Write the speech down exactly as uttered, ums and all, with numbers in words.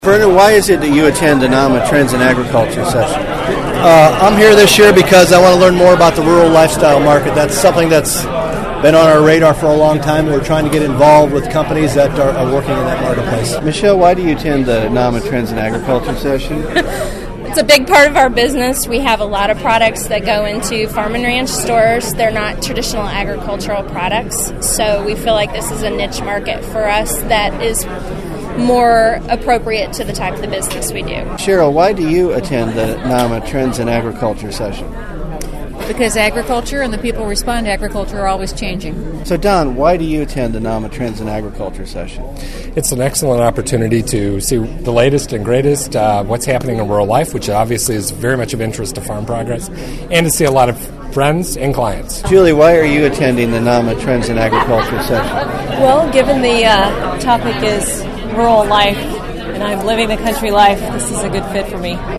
Vernon, why is it that you attend the NAMA Trends in Agriculture session? Uh, I'm here this year because I want to learn more about the rural lifestyle market. That's something that's been on our radar for a long time. We're trying to get involved with companies that are, are working in that marketplace. Michelle, why do you attend the NAMA Trends in Agriculture session? It's a big part of our business. We have a lot of products that go into farm and ranch stores. They're not traditional agricultural products, so we feel like this is a niche market for us that is more appropriate to the type of the business we do. Cheryl, why do you attend the NAMA Trends in Agriculture session? Because agriculture and the people who respond to agriculture are always changing. So Don, why do you attend the NAMA Trends in Agriculture session? It's an excellent opportunity to see the latest and greatest, uh, what's happening in rural life, which obviously is very much of interest to Farm Progress, and to see a lot of friends and clients. Julie, why are you attending the NAMA Trends in Agriculture session? Well, given the uh, topic is rural life, and I'm living the country life, this is a good fit for me.